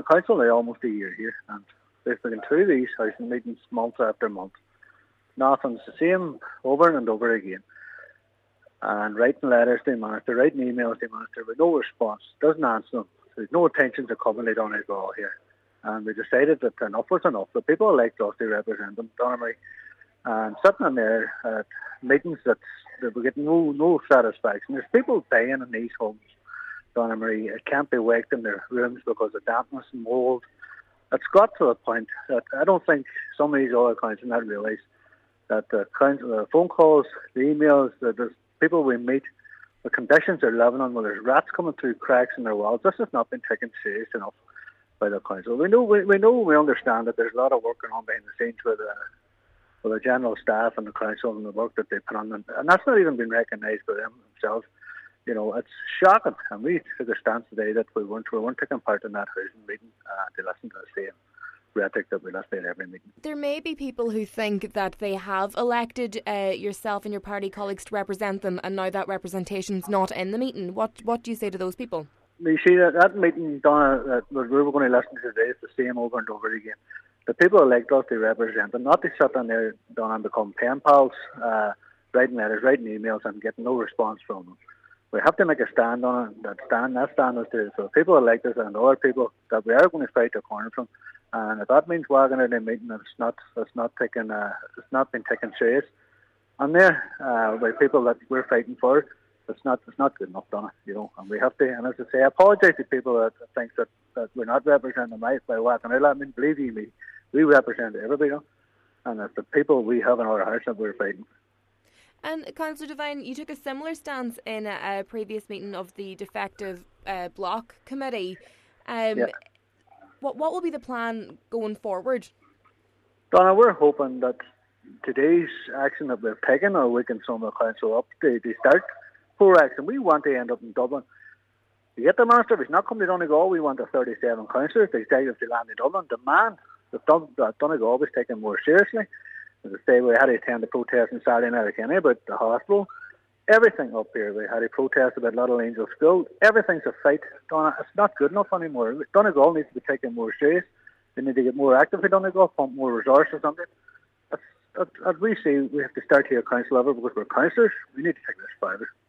council now almost a year here, and they've been through these housing meetings month after month. Nothing's the same over and over again. And writing letters to the minister, writing emails to the minister with no response, doesn't answer them. There's no attention to coming later on as well here. And we decided that enough was enough. The people elect us to represent them, Donnery. And sitting in there at meetings that we get no satisfaction. There's people dying in these homes, Donnery. It can't be waked in their rooms because of dampness and mould. It's got to a point that I don't think some of these other councils not realise that the phone calls, the emails, the people we meet, the conditions they're living in, where there's rats coming through cracks in their walls, this has not been taken serious enough by the council. We understand that there's a lot of work going on behind the scenes with the general staff and the council and the work that they put on, and that's not even been recognised by them themselves. You know, it's shocking, and we took a stance today that we weren't taking part in that housing meeting to listen to the same rhetoric that we listen to at every meeting. There may be people who think that they have elected yourself and your party colleagues to represent them, and now that representation's not in the meeting. What do you say to those people? You see, that meeting, Donna, that we were going to listen to today is the same over and over again. The people elect us to represent them, not to sit down there, Donna, and become pen pals, writing letters, writing emails, and getting no response from them. We have to make a stand on it. That stand is to so people elect us and other people that we are going to fight a corner from. And if that means wagging in a meeting, it's not been taken serious. And there, by people that we're fighting for, it's not good enough, Donna. You know, and we have to. And as I say, I apologise to people that think that we're not representing them right by whacking out. I mean, believe you me, we represent everybody, and it's the people we have in our hearts that we're fighting. And Councillor Devine, you took a similar stance in a previous meeting of the defective block committee. Yeah. What will be the plan going forward? Donna, we're hoping that today's action that we've taken will waken some of the council up to start poor action. We want to end up in Dublin. To get the minister, if he's not coming to Donegal, we want the 37 councillors, the executive to land in Dublin. Demand that Donegal was taken more seriously. As I say, we had to attend the protest on Saturday night again about the hospital. Everything up here, we had a protest about Little Angel School. Everything's a fight, Donna. It's not good enough anymore. Donegal needs to be taken more serious. They need to get more active in Donegal, pump more resources on it. As we say, we have to start here at council level because we're councillors. We need to take this further.